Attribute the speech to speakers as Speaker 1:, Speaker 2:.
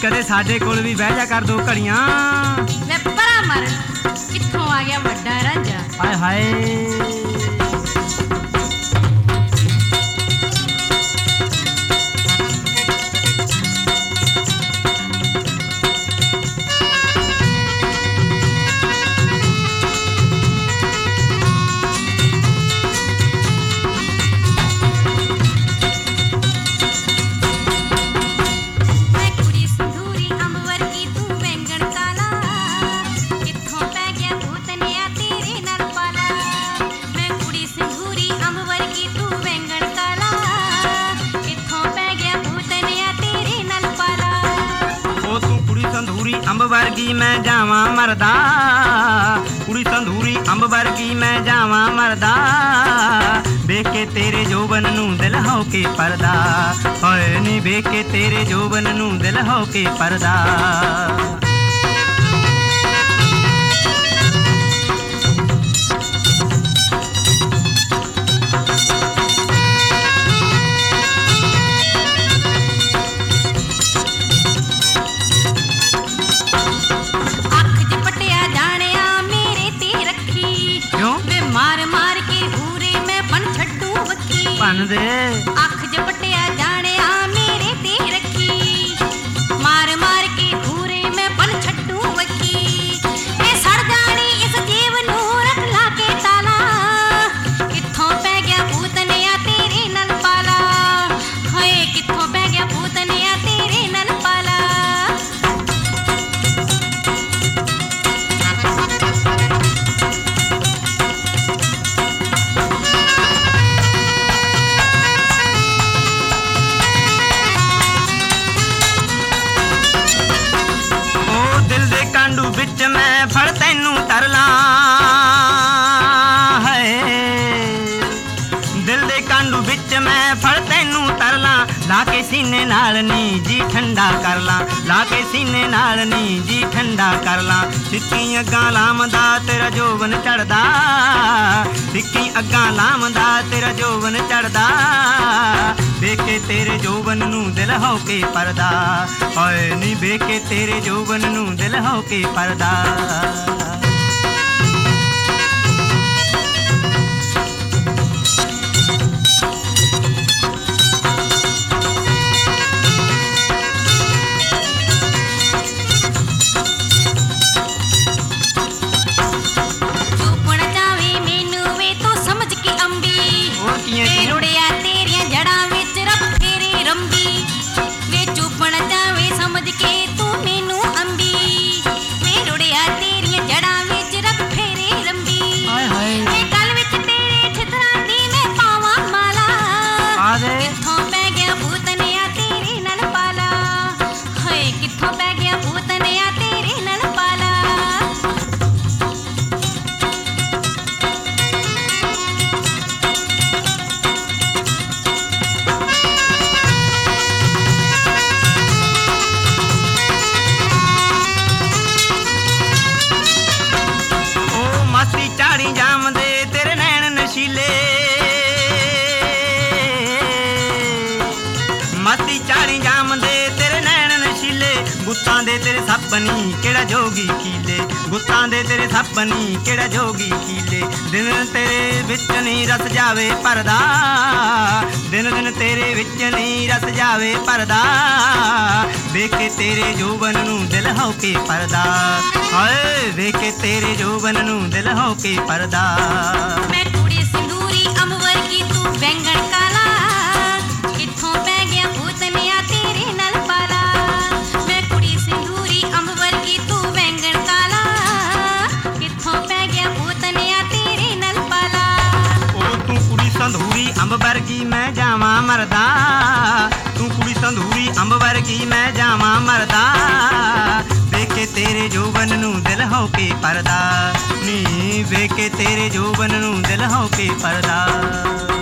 Speaker 1: ਕਦੇ ਸਾਡੇ ਕੋਲ ਵੀ ਬਹਿ ਜਾ ਕਰ 2 ਘੜੀਆਂ।
Speaker 2: ਵੇ ਪਰਾਂ ਮਰ, ਕਿੱਥੋਂ ਆ ਗਿਆ ਵੱਡਾ ਰਾਂਝਾ।
Speaker 1: ਹਾਏ ਹਾਏ ਅੰਬ ਵਰਗੀ ਮੈਂ ਜਾਵਾਂ ਮਰਦਾ, ਕੁੜੀ ਸੰਧੂਰੀ ਅੰਬ ਵਰਗੀ ਮੈਂ ਜਾਵਾਂ ਮਰਦਾ, ਵੇਖ ਕੇ ਤੇਰੇ ਜੋਬਨ ਨੂੰ ਦਿਲ ਹੋ ਕੇ ਪਰਦਾ, ਹੋਏ ਨੀ ਵੇਖ ਕੇ ਤੇਰੇ ਜੋਬਨ ਨੂੰ ਦਿਲ ਹੋ ਕੇ ਪਰਦਾ। ਦੇ
Speaker 2: ਅੱਖ ਚ ਪਟਿਆ ਜਾਣਿਆ ਮੇਰੇ ਤੇ ਰੱਖੀ, ਮਾਰ ਮਾਰ ਕੇ ਹੂਰੇ ਮੈਂ ਪਨ ਛੱਡੂ ਵੱਖੀ, ਇਹ ਸੜ ਜਾਣੀ ਇਸ ਜੀਵ ਨੂੰ ਰੱਖ ਲਾ ਕੇ ਤਾਲਾ, ਕਿੱਥੋਂ ਪੈ ਗਿਆ ਭੂਤਨਿਆ ਤੇਰੇ ਨਾਲ ਪਾਲਾ, ਹਾਏ ਕਿੱਥੋਂ ਪੈ ਗਿਆ ਭੂਤਨਿਆ ਤੇਰੇ ਨਾਲ ਪਾਲਾ।
Speaker 1: ਵਿੱਚ ਮੈਂ ਫੜ ਤੈਨੂੰ ਤਰਲਾ, ਹੈ ਦਿਲ ਦੇ ਕਾਂਡੂ ਵਿੱਚ ਮੈਂ ਫੜ ਤੈਨੂੰ ਤਰਲਾ, ਲਾ ਕੇ ਸੀਨੇ ਨਾਲ ਨੀ ਜੀ ਠੰਡਾ ਕਰ ਲਾਂ, ਲਾ ਕੇ ਸੀਨੇ ਨਾਲ ਨੀ ਜੀ ਠੰਡਾ ਕਰ ਲਾਂ, ਸਿੱਕੀ ਅੱਗਾਂ ਲਾਮਦਾ ਤੇਰਾ ਜੋਬਨ ਚੜਦਾ, ਸਿੱਕੀ ਅੱਗਾਂ ਲਾਮਦਾ ਤੇਰਾ ਜੋਬਨ ਚੜਦਾ, ਵੇਖ ਕੇ ਤੇਰੇ ਜੋਬਨ ਨੂੰ ਦਿਲ ਹੋ ਕੇ ਪਰਦਾ, ਹੋਏ ਨੀ ਵੇਖ ਕੇ ਤੇਰੇ ਜੋਬਨ ਨੂੰ ਦਿਲ ਹੋ ਕੇ ਪਰਦਾ। ਮਸਤੀ ਚਾੜੀ ਜਾਮਦੇ ਤੇਰੇ ਨੈਣ ਨਸ਼ੀਲੇ, ਗੁੱਤਾਂ ਦੇ ਤੇਰੇ ਸੱਪਨੀ ਕਿਹੜਾ ਜੋਗੀ ਕੀਲੇ, ਗੁੱਤਾਂ ਦੇ ਤੇਰੇ ਸੱਪਨੀ ਕਿਹੜਾ ਜੋਗੀ ਕੀਲੇ, ਦਿਨ ਤੇਰੇ ਵਿੱਚ ਨਹੀਂ ਰਸ ਜਾਵੇ ਪਰਦਾ, ਦਿਨ ਦਿਨ ਤੇਰੇ ਵਿੱਚ ਨਹੀਂ ਰਸ ਜਾਵੇ ਪਰਦਾ, ਵੇਖ ਕੇ ਤੇਰੇ ਜੋਬਨ ਨੂੰ ਦਿਲ ਹੋ ਕੇ ਪਰਦਾ, ਹਾਏ ਵੇਖ ਕੇ ਤੇਰੇ ਜੋਬਨ ਨੂੰ ਦਿਲ ਹੋ ਕੇ ਪਰਦਾ।
Speaker 2: ਮੈਂ ਕੁੜੀ ਸੰਦੂਰੀ ਅੰਬ ਵਰਗੀ ਤੂੰ ਵੈਂਗਣ ਕਾਲਾ, ਕਿੱਥੋਂ ਪੈ ਗਿਆ ਭੂਤਨਿਆ ਤੇਰੇ ਨਾਲ ਪਾਲਾ, ਮੈਂ ਕੁੜੀ ਸੰਦੂਰੀ ਅੰਬ ਵਰਗੀ ਤੂੰ ਵੈਂਗਣ ਕਾਲਾ, ਕਿੱਥੋਂ ਪੈ ਗਿਆ ਭੂਤਨਿਆ ਤੇਰੇ ਨਾਲ ਪਾਲਾ।
Speaker 1: ਉਹ ਤੂੰ ਕੁੜੀ ਸੰਧੂਰੀ ਅੰਬ ਵਰਗੀ ਮੈਂ ਜਾਵਾਂ ਮਰਦਾ, ਤੂੰ ਕੁੜੀ ਸੰਧੂਰੀ ਅੰਬ ਵਰਗੀ ਮੈਂ ਜਾਵਾਂ ਮਰਦਾ, ਵੇਖ ਕੇ ਤੇਰੇ ਜੋਬਨ ਨੂੰ ਦਿਲ ਹੋ ਕੇ ਪਰਦਾ, ਨੀ ਵੇਖ ਕੇ ਤੇਰੇ ਜੋਬਨ ਨੂੰ ਦਿਲ ਹੋ ਕੇ ਪਰਦਾ।